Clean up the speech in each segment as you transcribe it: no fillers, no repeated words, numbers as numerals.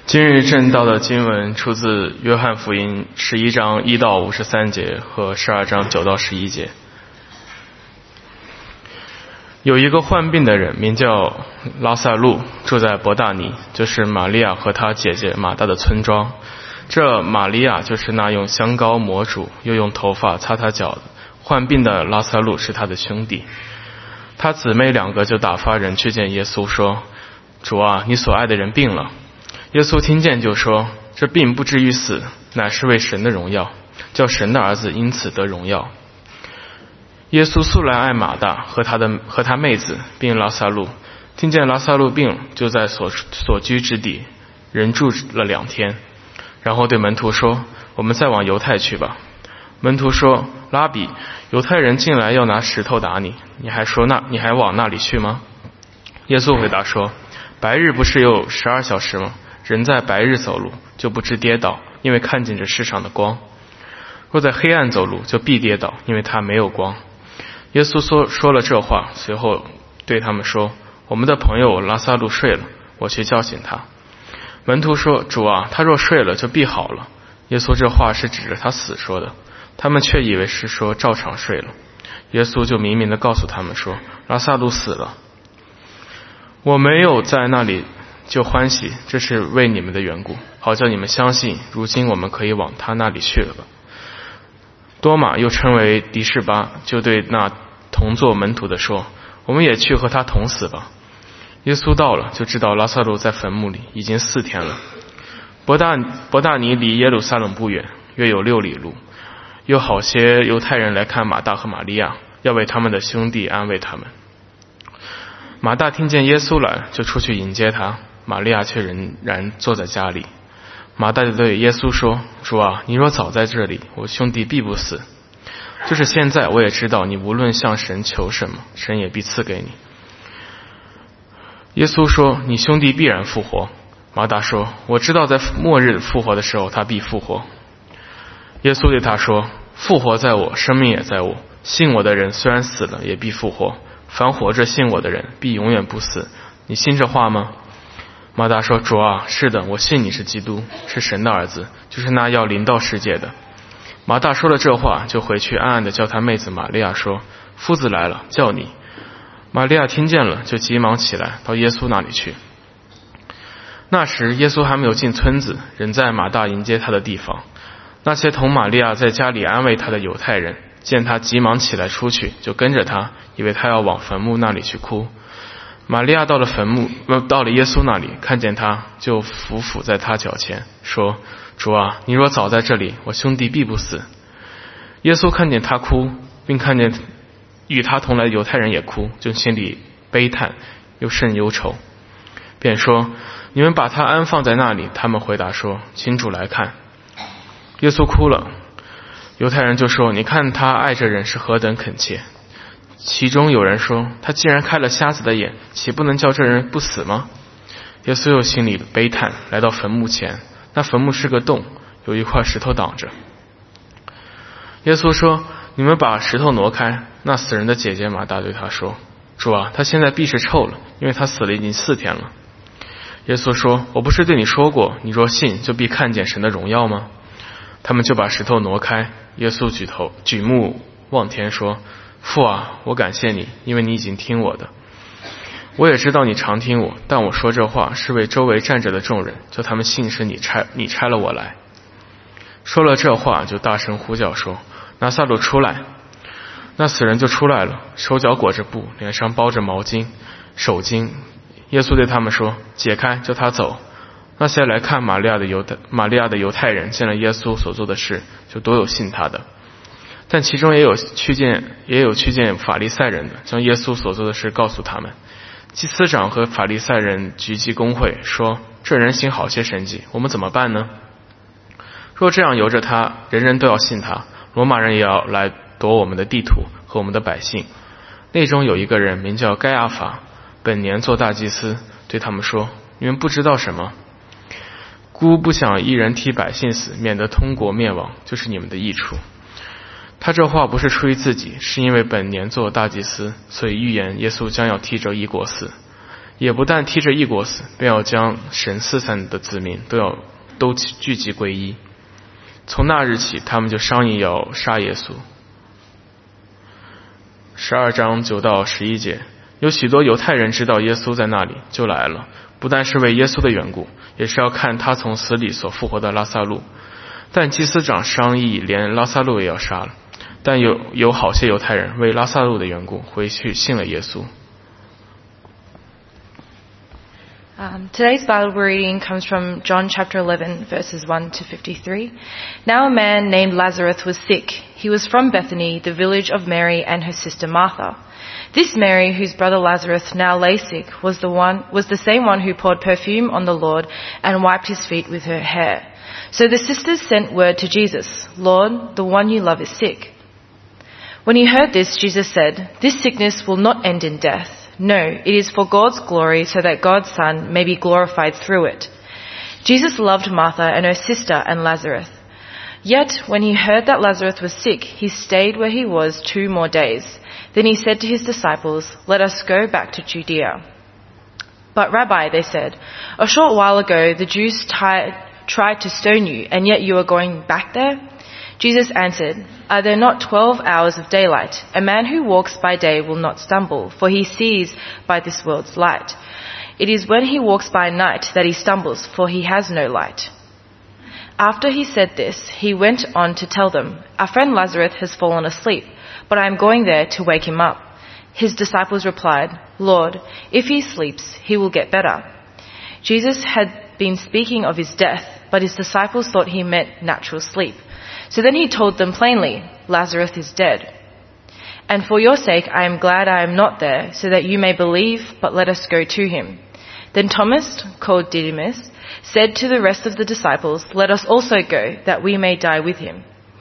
今日正道的经文出自约翰福音11章1到53节和12章9到11节。有一个患病的人名叫拉撒路，住在伯大尼，就是玛利亚和她姐姐马大的村庄。这玛利亚就是那用香膏抹主又用头发擦他脚的。患病的拉撒路是他的兄弟。他姊妹两个就打发人去见耶稣，说：主啊，你所爱的人病了。耶稣听见就说：这病不至于死，乃是为神的荣耀，叫神的儿子因此得荣耀。耶稣素来爱马大和他妹子并拉撒路，听见拉撒路病，就在所居之地人住了2天，然后对门徒说：我们再往犹太去吧。门徒说：拉比，犹太人进来要拿石头打你，你还往那里去吗？耶稣回答说：白日不是有12小时吗？人在白日走路就不知跌倒，因为看见这世上的光；若在黑暗走路就必跌倒，因为他没有光。耶稣说了这话，随后对他们说：我们的朋友拉撒路睡了，我去叫醒他。门徒说：主啊，他若睡了就必好了。耶稣这话是指着他死说的，他们却以为是说照常睡了。耶稣就明明地告诉他们说：拉撒路死了，我没有在那里就欢喜，这是为你们的缘故，好叫你们相信，如今我们可以往他那里去了吧。多马又称为迪士巴，就对那同作门徒的说：我们也去和他同死吧。耶稣到了，就知道拉撒路在坟墓里已经4天了。伯大尼离耶路撒冷不远，约有6里路。有好些犹太人来看马大和玛利亚，要为他们的兄弟安慰他们。马大听见耶稣来，就出去迎接他，玛利亚却仍然坐在家里。马大就对耶稣说：主啊，你若早在这里，我兄弟必不死。就是现在，我也知道你无论向神求什么，神也必赐给你。耶稣说：你兄弟必然复活。马大说：我知道在末日复活的时候，他必复活。耶稣对他说：复活在我，生命也在我，信我的人虽然死了，也必复活。凡活着信我的人，必永远不死。你信这话吗？马大说：主啊，是的，我信你是基督，是神的儿子，就是那要临到世界的。马大说了这话，就回去暗暗地叫他妹子玛利亚说：夫子来了，叫你。玛利亚听见了，就急忙起来到耶稣那里去。那时耶稣还没有进村子，人在马大迎接他的地方。那些同玛利亚在家里安慰他的犹太人，见他急忙起来出去，就跟着他，以为他要往坟墓那里去哭。玛利亚到了耶稣那里，看见他，就伏在他脚前，说：主啊，你若早在这里，我兄弟必不死。耶稣看见他哭，并看见与他同来的犹太人也哭，就心里悲叹，又甚忧愁，便说：你们把他安放在那里。他们回答说：请主来看。耶稣哭了。犹太人就说：你看他爱这人是何等恳切。其中有人说：他既然开了瞎子的眼，岂不能叫这人不死吗？耶稣又心里悲叹，来到坟墓前，那坟墓是个洞，有一块石头挡着。耶稣说：你们把石头挪开。那死人的姐姐马大对他说：主啊，他现在必是臭了，因为他死了已经4天了。耶稣说：我不是对你说过，你若信，就必看见神的荣耀吗？他们就把石头挪开。耶稣举目望天说：父啊，我感谢你，因为你已经听我的。我也知道你常听我，但我说这话是为周围站着的众人，叫他们信是你差了我来。说了这话，就大声呼叫说：拿撒路出来。那死人就出来了，手脚裹着布，脸上包着毛巾，手巾。耶稣对他们说：解开，叫他走。那些来看玛利亚的犹太人见了耶稣所做的事，就都有信他的。但其中也有去见法利赛人的，将耶稣所做的事告诉他们。祭司长和法利赛人聚集公会，说：这人行好些神迹，我们怎么办呢？若这样由着他，人人都要信他，罗马人也要来夺我们的地土和我们的百姓。内中有一个人名叫该亚法，本年做大祭司，对他们说：你们不知道什么？孤不想一人替百姓死，免得通国灭亡，就是你们的益处。他这话不是出于自己，是因为本年做大祭司，所以预言耶稣将要替着一国死。 也不但踢着异国死，便要将神四散的子民都聚集归一。从那日起，他们就商议要杀耶稣。12章9到11节，有许多犹太人知道耶稣在那里，就来了，不但是为耶稣的缘故，也是要看他从死里所复活的拉撒路。但祭司长商议，连拉撒路也要杀了。但有好些犹太人为拉撒路的缘故回去信了耶稣。 Today's Bible reading comes from John chapter 11, verses 1 to 53. Now a man named Lazarus was sick. He was from Bethany, the village of Mary and her sister Martha. This Mary, whose brother Lazarus now lay sick, was the same one who poured perfume on the Lord and wiped his feet with her hair. So the sisters sent word to Jesus, "Lord, the one you love is sick." When he heard this, Jesus said, "This sickness will not end in death. No, it is for God's glory, so that God's Son may be glorified through it." Jesus loved Martha and her sister and Lazarus. Yet when he heard that Lazarus was sick, he stayed where he was 2 more days. Then he said to his disciples, "Let us go back to Judea." "But Rabbi," they said, "a short while ago the Jews tried to stone you, and yet you are going back there?" Jesus answered, "Are there not 12 hours of daylight? A man who walks by day will not stumble, for he sees by this world's light. It is when he walks by night that he stumbles, for he has no light." After he said this, he went on to tell them, "Our friend Lazarus has fallen asleep, but I am going there to wake him up." His disciples replied, "Lord, if he sleeps, he will get better." Jesus had been speaking of his death, but his disciples thought he meant natural sleep. So then he told them plainly, "Lazarus is dead. And for your sake I am glad I am not there, so that you may believe, but let us go to him." Then Thomas, called Didymus, said to the rest of the disciples, "Let us also go, that we may die with him."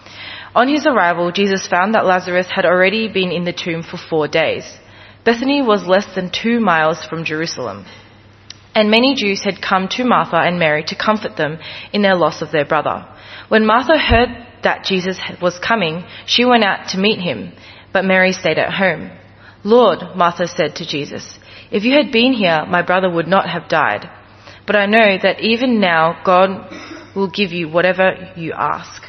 On his arrival, Jesus found that Lazarus had already been in the tomb for 4 days. Bethany was less than 2 miles from Jerusalem. And many Jews had come to Martha and Mary to comfort them in their loss of their brother. When Martha heard that Jesus was coming, she went out to meet him, but Mary stayed at home. "Lord," Martha said to Jesus, "if you had been here, my brother would not have died. But I know that even now God will give you whatever you ask."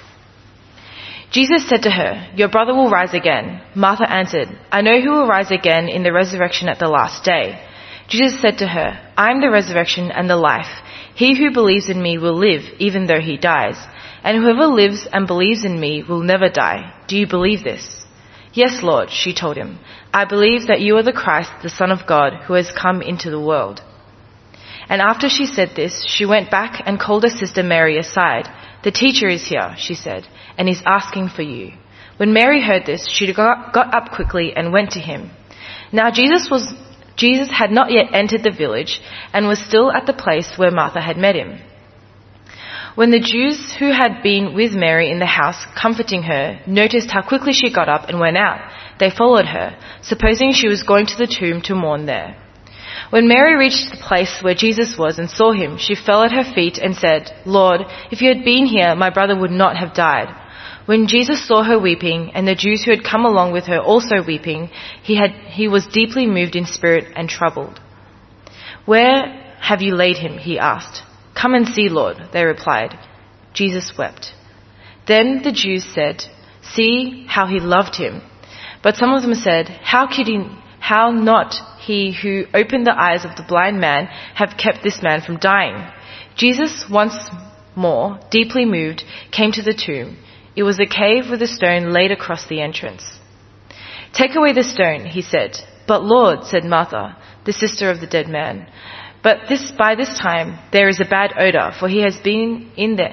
Jesus said to her, "Your brother will rise again." Martha answered, "I know he will rise again in the resurrection at the last day." Jesus said to her, "I am the resurrection and the life. He who believes in me will live, even though he dies. And whoever lives and believes in me will never die. Do you believe this?" "Yes, Lord," she told him. "I believe that you are the Christ, the Son of God, who has come into the world." And after she said this, she went back and called her sister Mary aside. "The teacher is here," she said, "and is asking for you." When Mary heard this, she got up quickly and went to him. Now Jesus had not yet entered the village and was still at the place where Martha had met him. When the Jews who had been with Mary in the house comforting her noticed how quickly she got up and went out, they followed her, supposing she was going to the tomb to mourn there. When Mary reached the place where Jesus was and saw him, she fell at her feet and said, "Lord, if you had been here, my brother would not have died." When Jesus saw her weeping, and the Jews who had come along with her also weeping, he was deeply moved in spirit and troubled. "Where have you laid him?" he asked. "Come and see, Lord," they replied. Jesus wept. Then the Jews said, "See how he loved him." But some of them said, How not he who opened the eyes of the blind man have kept this man from dying?" Jesus, once more, deeply moved, came to the tomb. It was a cave with a stone laid across the entrance. "Take away the stone," he said. "But Lord," said Martha, the sister of the dead man, by this time there is a bad odor, for he has been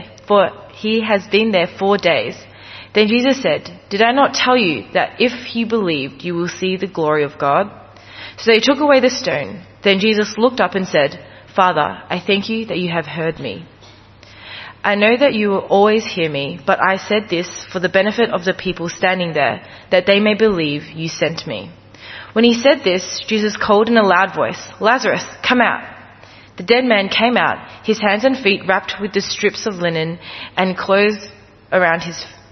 there 4 days." Then Jesus said, "Did I not tell you that if you believed, you will see the glory of God?" So they took away the stone. Then Jesus looked up and said, "Father, I thank you that you have heard me. I know that you will always hear me, but I said this for the benefit of the people standing there, that they may believe you sent me." When he said this, Jesus called in a loud voice, "Lazarus, come out." The dead man came out, his hands and feet wrapped with the strips of linen and cloth around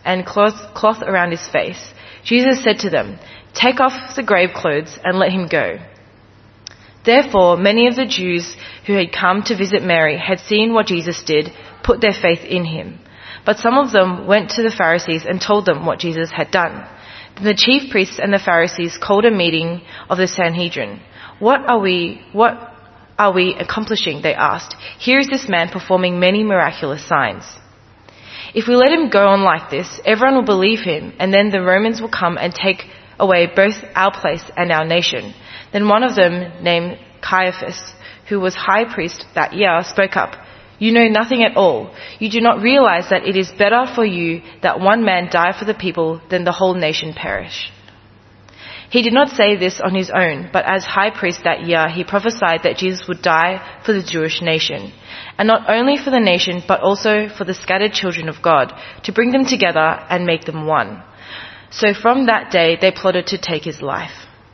his face. Jesus said to them, "Take off the grave clothes and let him go." Therefore, many of the Jews who had come to visit Mary had seen what Jesus did, put their faith in him. But some of them went to the Pharisees and told them what Jesus had done. Then the chief priests and the Pharisees called a meeting of the Sanhedrin. What are we accomplishing? They asked. Here is this man performing many miraculous signs. If we let him go on like this, everyone will believe him, and then the Romans will come and take away both our place and our nation. Then one of them, named Caiaphas, who was high priest that year, spoke up. You know nothing at all. You do not realize that it is better for you that one man die for the people than the whole nation perish. He did not say this on his own, but as high priest that year, he prophesied that Jesus would die for the Jewish nation, and not only for the nation, but also for the scattered children of God, to bring them together and make them one. So from that day, they plotted to take his life.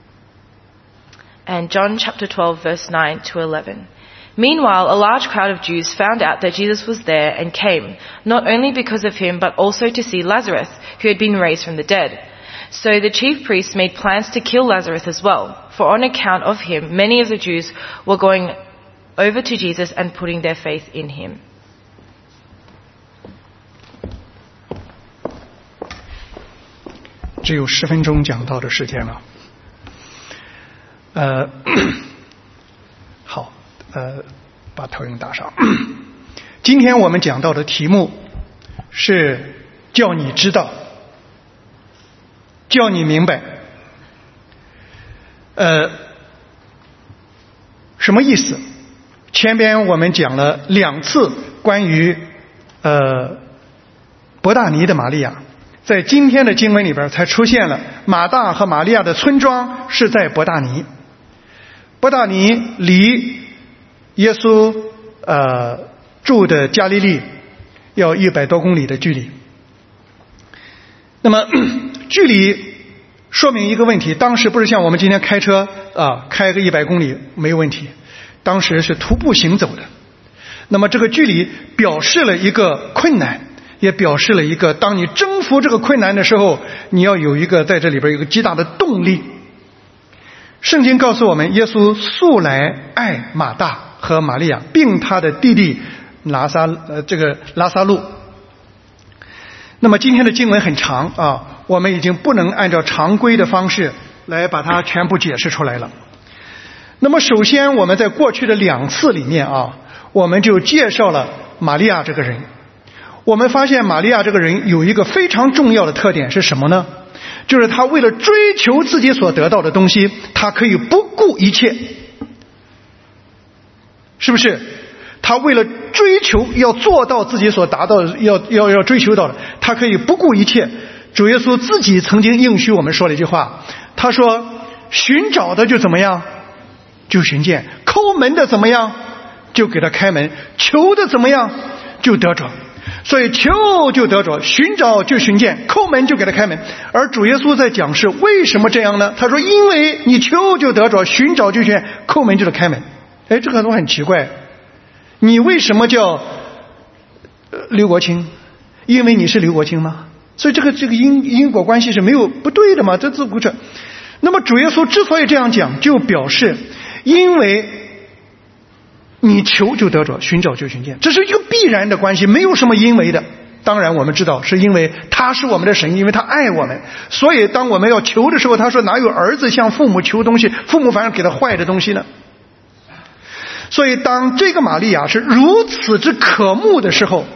And John chapter 12, verse 9 to 11. Meanwhile, a large crowd of Jews found out that Jesus was there and came, not only because of him, but also to see Lazarus, who had been raised from the dead. So the chief priests made plans to kill Lazarus as well, for on account of him, many of the Jews were going over to Jesus and putting their faith in him. 只有10分钟讲到的时间了。好，把投影打上。今天我们讲到的题目是叫你知道，叫你明白。什么意思？前边我们讲了2次关于伯大尼的玛利亚，在今天的经文里边才出现了马大和玛利亚的村庄是在伯大尼。伯大尼离耶稣住的加利利要100多公里的距离。那么距离说明一个问题，当时不是像我们今天开车开个100公里没有问题，当时是徒步行走的。那么这个距离表示了一个困难，也表示了一个当你征服这个困难的时候，你要有一个在这里边有一个极大的动力。圣经告诉我们，耶稣素来爱马大和玛利亚，并他的弟弟拉撒路。那么今天的经文很长我们已经不能按照常规的方式来把它全部解释出来了。那么首先我们在过去的2次里面我们就介绍了玛利亚这个人。我们发现玛利亚这个人有一个非常重要的特点是什么呢？就是他为了追求自己所得到的东西，他可以不顾一切。是不是？他为了追求要做到自己所达到的要追求到的，他可以不顾一切。主耶稣自己曾经应许我们说了一句话，他说寻找的就怎么样，就寻见；叩门的怎么样，就给他开门；求的怎么样，就得着。所以求就得着，寻找就寻见，叩门就给他开门。而主耶稣在讲是为什么这样呢？他说因为你求就得着，寻找就寻见，叩门就得开门。这个都很奇怪，你为什么叫刘国清？因为你是刘国清吗？所以这个因果关系是没有不对的嘛，这自古者。那么主耶稣之所以这样讲，就表示因为你求就得着，寻找就寻见，这是一个必然的关系，没有什么因为的。当然我们知道是因为他是我们的神，因为他爱我们，所以当我们要求的时候，他说哪有儿子向父母求东西，父母反而给他坏的东西呢？所以当这个玛利亚是如此之渴慕的时候，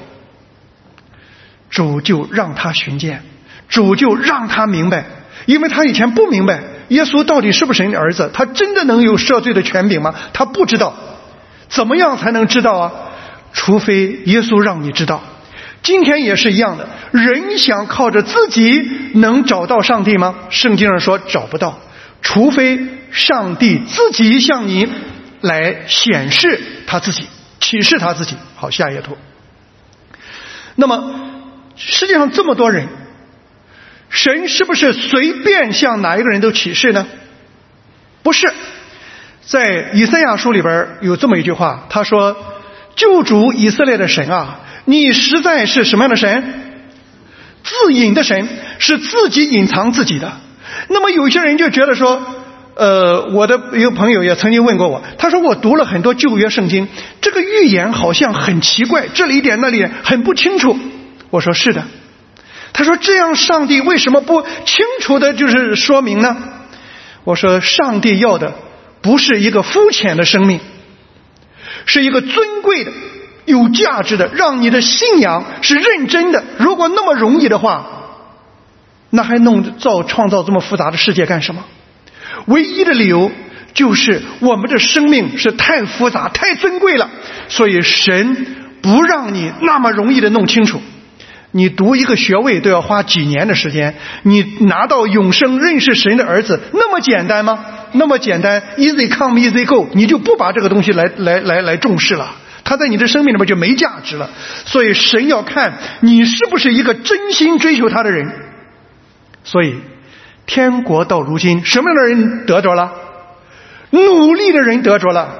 主就让他寻见，主就让他明白，因为他以前不明白耶稣到底是不是神的儿子，他真的能有赦罪的权柄吗？他不知道。怎么样才能知道啊？除非耶稣让你知道。今天也是一样的，人想靠着自己能找到上帝吗？圣经上说找不到，除非上帝自己向你来显示他自己，启示他自己。好，下一页图。那么世界上这么多人，神是不是随便向哪一个人都启示呢？不是。在以赛亚书里边有这么一句话，他说救主以色列的神你实在是什么样的神？自隐的神，是自己隐藏自己的。那么有些人就觉得说我的一个朋友也曾经问过我，他说我读了很多旧约圣经，这个预言好像很奇怪，这里一点那里一点很不清楚。我说是的。他说这样上帝为什么不清楚的就是说明呢？我说上帝要的不是一个肤浅的生命，是一个尊贵的有价值的，让你的信仰是认真的。如果那么容易的话，那还创造这么复杂的世界干什么？唯一的理由就是我们的生命是太复杂太尊贵了，所以神不让你那么容易的弄清楚。你读一个学位都要花几年的时间，你拿到永生认识神的儿子那么简单吗？那么简单 easy come easy go， 你就不把这个东西来重视了，它在你的生命里面就没价值了。所以神要看你是不是一个真心追求他的人。所以天国到如今什么样的人得着了？努力的人得着了，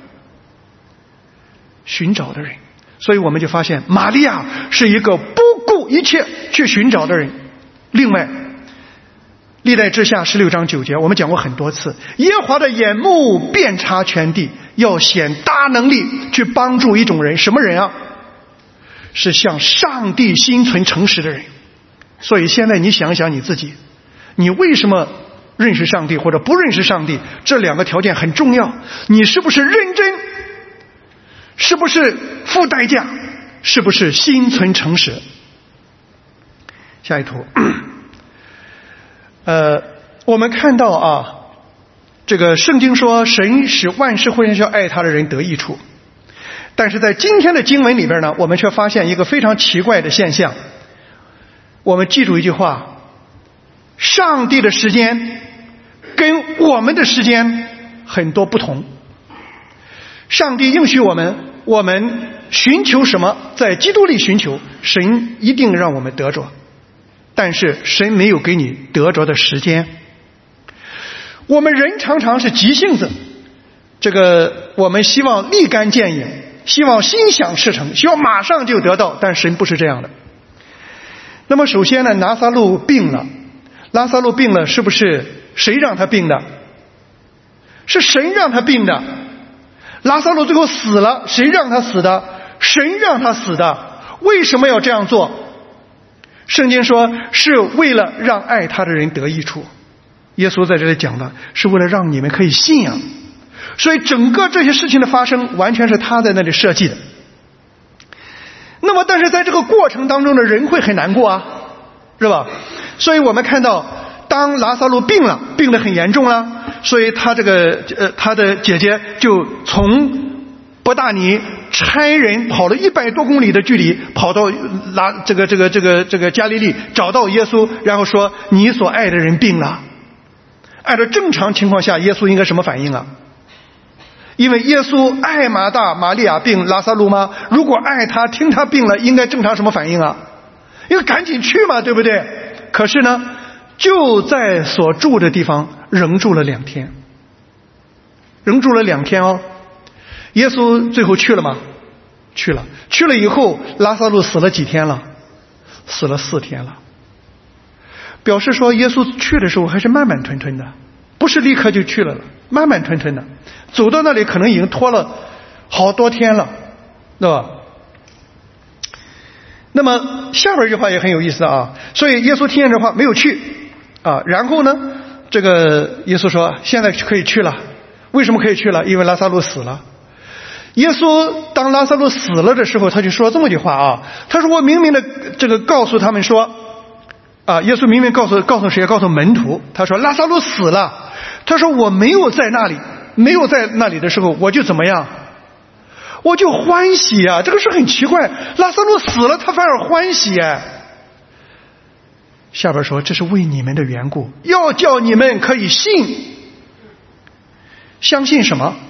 寻找的人。所以我们就发现玛利亚是一个不顾一切去寻找的人。另外历代志下16章9节我们讲过很多次，耶和华的眼目遍察全地，要显大能力去帮助一种人。什么人啊？是向上帝心存诚实的人。所以现在你想想你自己，你为什么认识上帝或者不认识上帝？这两个条件很重要。你是不是认真？是不是付代价？是不是心存诚实？下一图。我们看到啊，这个圣经说神使万事会让爱他的人得益处，但是在今天的经文里边呢，我们却发现一个非常奇怪的现象。我们记住一句话，上帝的时间跟我们的时间很多不同。上帝应许我们寻求什么，在基督里寻求，神一定让我们得着，但是神没有给你得着的时间。我们人常常是急性子，我们希望立竿见影，希望心想事成，希望马上就得到，但神不是这样的。那么首先呢，拉撒路病了，是不是谁让他病的？是神让他病的。拉撒路最后死了，谁让他死的？神让他死的。为什么要这样做？圣经说是为了让爱他的人得益处。耶稣在这里讲的是为了让你们可以信仰，所以整个这些事情的发生完全是他在那里设计的。那么但是在这个过程当中的人会很难过啊，是吧？所以我们看到当拉撒路病得很严重了，所以他的姐姐就从伯大尼差人跑了100多公里的距离，跑到加利利找到耶稣，然后说你所爱的人病了。按照正常情况下耶稣应该什么反应啊？因为耶稣爱马大玛利亚病拉撒路吗？如果爱他听他病了，应该正常什么反应啊？应该赶紧去嘛，对不对？可是呢，就在所住的地方仍住了2天，哦。耶稣最后去了吗？去了以后拉撒路死了几天了？死了4天了。表示说耶稣去的时候还是慢慢吞吞的，不是立刻就去了，慢慢吞吞的，走到那里可能已经拖了好多天了，对吧？那么下边这话也很有意思啊。所以耶稣听见这话没有去啊。然后呢，耶稣说现在可以去了。为什么可以去了？因为拉撒路死了。耶稣当拉撒路死了的时候，他就说这么句话啊，他说我明明的告诉他们说啊，耶稣明明告诉谁？告诉门徒。他说拉撒路死了，他说我没有在那里的时候我就怎么样？我就欢喜啊。这个是很奇怪，拉撒路死了他反而欢喜啊。下边说这是为你们的缘故，要叫你们可以信。相信什么？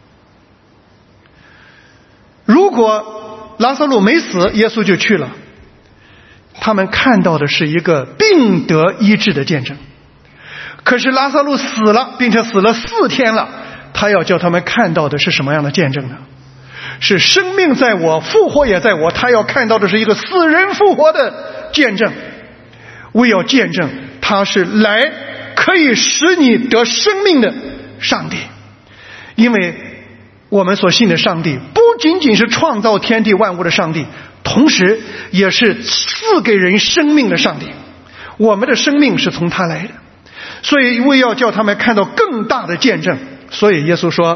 如果拉撒路没死，耶稣就去了，他们看到的是一个病得医治的见证。可是拉撒路死了，并且死了4天了，他要叫他们看到的是什么样的见证呢？是生命在我，复活也在我。他要看到的是一个死人复活的见证。为要见证他是来可以使你得生命的上帝。因为我们所信的上帝不仅仅是创造天地万物的上帝，同时也是赐给人生命的上帝。我们的生命是从他来的，所以为要叫他们看到更大的见证，所以耶稣说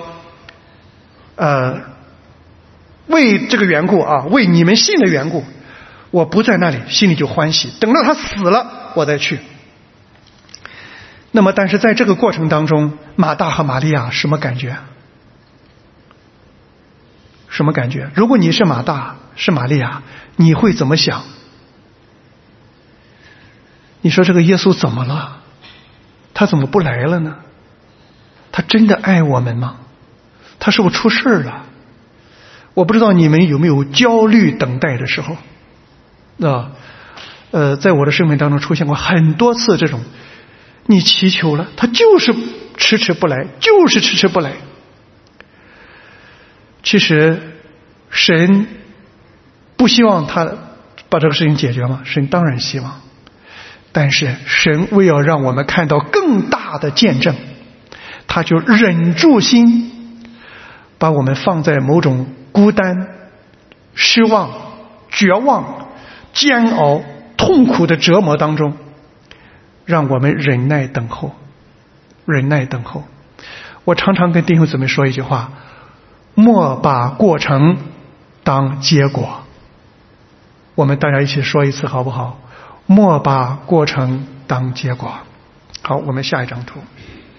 为这个缘故啊，为你们信的缘故，我不在那里，心里就欢喜，等到他死了我再去。那么但是在这个过程当中，马大和玛利亚什么感觉？什么感觉？如果你是马大是玛利亚，你会怎么想？你说这个耶稣怎么了？他怎么不来了呢？他真的爱我们吗？他是不是出事了？我不知道你们有没有焦虑等待的时候在我的生命当中出现过很多次这种，你祈求了，他就是迟迟不来，就是迟迟不来。其实神不希望他把这个事情解决吗？神当然希望，但是神为要让我们看到更大的见证，他就忍住心，把我们放在某种孤单、失望、绝望、煎熬、痛苦的折磨当中，让我们忍耐等候，忍耐等候。我常常跟弟兄姊妹说一句话，莫把过程当结果。我们大家一起说一次好不好？莫把过程当结果。好，我们下一张图。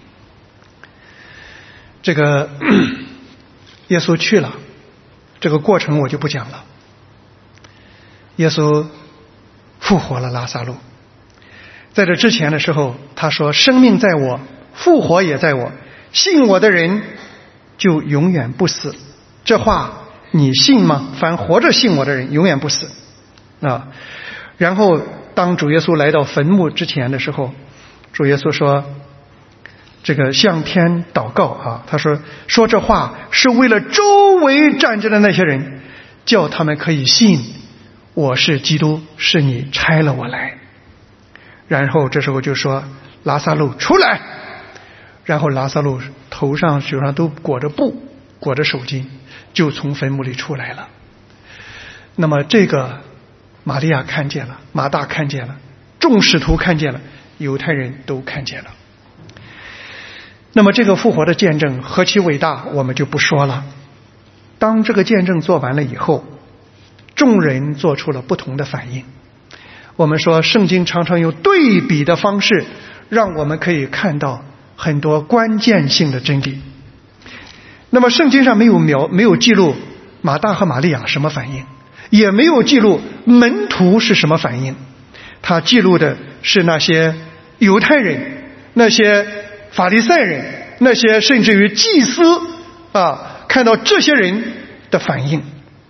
这个耶稣去了，这个过程我就不讲了。耶稣复活了拉撒路。在这之前的时候，他说生命在我，复活也在我，信我的人就永远不死。这话你信吗？凡活着信我的人永远不死然后当主耶稣来到坟墓之前的时候，主耶稣说这个向天祷告他说这话是为了周围站着的那些人，叫他们可以信我是基督，是你差了我来。然后这时候就说拉撒路出来，然后拉撒路头上手上都裹着布，裹着手巾，就从坟墓里出来了。那么这个玛利亚看见了，马大看见了，众使徒看见了，犹太人都看见了。那么这个复活的见证何其伟大，我们就不说了。当这个见证做完了以后，众人做出了不同的反应。我们说圣经常常用对比的方式，让我们可以看到很多关键性的真理。那么圣经上没有记录马大和玛利亚什么反应，也没有记录门徒是什么反应，他记录的是那些犹太人，那些法利赛人，那些甚至于祭司看到这些人的反应。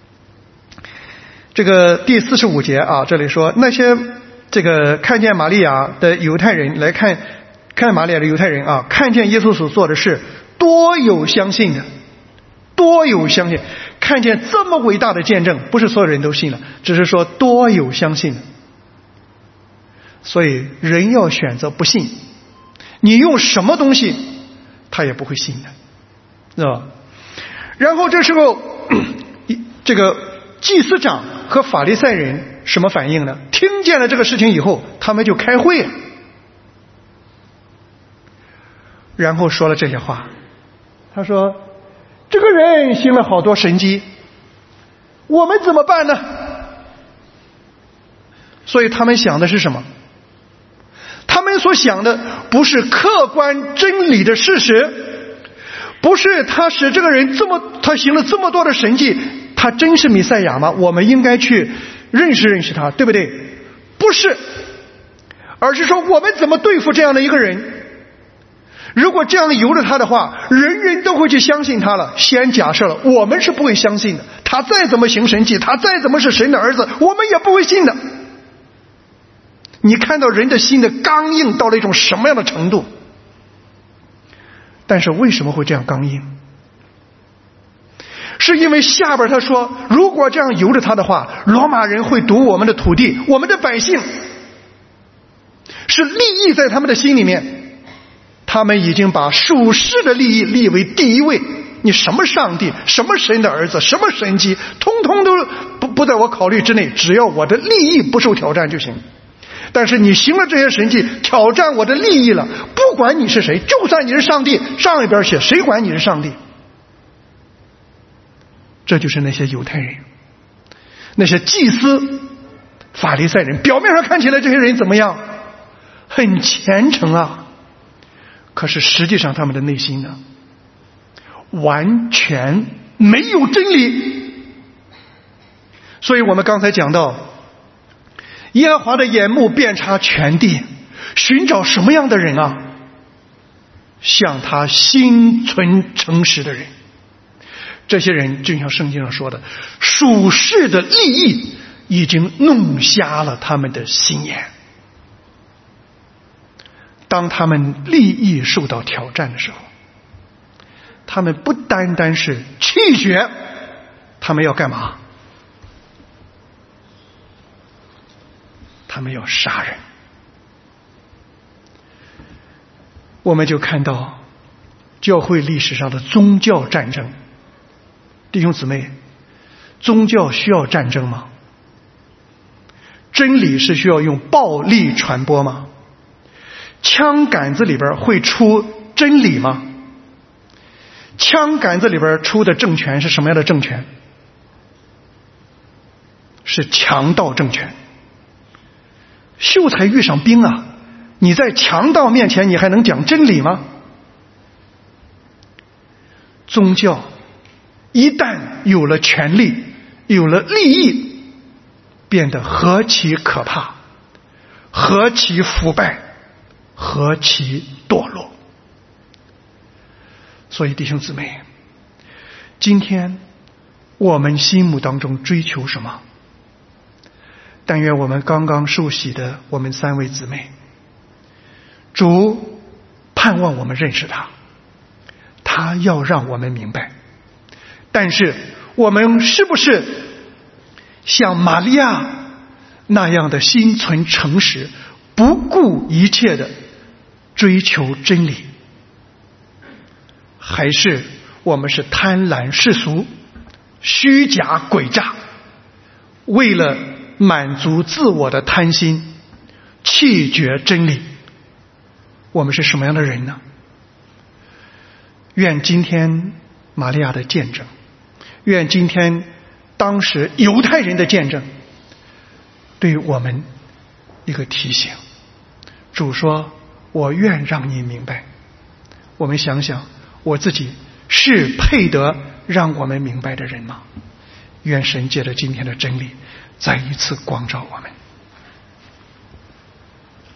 这个第45节这里说那些这个看见玛利亚的犹太人来看玛利亚的犹太人看见耶稣所做的事，多有相信的，多有相信。看见这么伟大的见证，不是所有人都信了，只是说多有相信的。所以人要选择不信，你用什么东西他也不会信的，是吧？然后这时候这个祭司长和法利赛人什么反应呢？听见了这个事情以后，他们就开会了，然后说了这些话。他说这个人行了好多神迹，我们怎么办呢？所以他们想的是什么？他们所想的不是客观真理的事实，不是他使这个人他行了这么多的神迹，他真是弥赛亚吗？我们应该去认识认识他，对不对？不是，而是说我们怎么对付这样的一个人。如果这样由着他的话，人人都会去相信他了。先假设了我们是不会相信的，他再怎么行神迹，他再怎么是神的儿子，我们也不会信的。你看到人的心的刚硬到了一种什么样的程度？但是为什么会这样刚硬？是因为下边他说，如果这样由着他的话，罗马人会夺我们的土地，我们的百姓，是利益在他们的心里面。 他们已经把属世的利益立为第一位。你什么上帝，什么神的儿子，什么神迹，通通都不在我考虑之内，只要我的利益不受挑战就行。但是你行了这些神迹，挑战我的利益了，不管你是谁，就算你是上帝，上一边写，谁管你是上帝？这就是那些犹太人，那些祭司、法利赛人。表面上看起来这些人怎么样？很虔诚啊，可是实际上他们的内心呢，完全没有真理。所以我们刚才讲到，耶和华的眼目遍察全地，寻找什么样的人啊？像他心存诚实的人。这些人就像圣经上说的，属世的利益已经弄瞎了他们的心眼。当他们利益受到挑战的时候，他们不单单是气绝，他们要干嘛？他们要杀人。我们就看到教会历史上的宗教战争。弟兄姊妹，宗教需要战争吗？真理是需要用暴力传播吗？枪杆子里边会出真理吗？枪杆子里边出的政权是什么样的政权？是强盗政权。秀才遇上兵啊，你在强盗面前你还能讲真理吗？宗教一旦有了权力，有了利益，变得何其可怕，何其腐败，何其堕落。所以弟兄姊妹，今天我们心目当中追求什么？但愿我们刚刚受洗的我们3位姊妹，主盼望我们认识他，他要让我们明白。但是我们是不是像玛利亚那样的心存诚实，不顾一切的追求真理？还是我们是贪婪世俗，虚假诡诈，为了满足自我的贪心，弃绝真理？我们是什么样的人呢？愿今天玛利亚的见证，愿今天当时犹太人的见证，对我们一个提醒。主说，我愿让你明白。我们想想，我自己是配得让我们明白的人吗？愿神借着今天的真理再一次光照我们。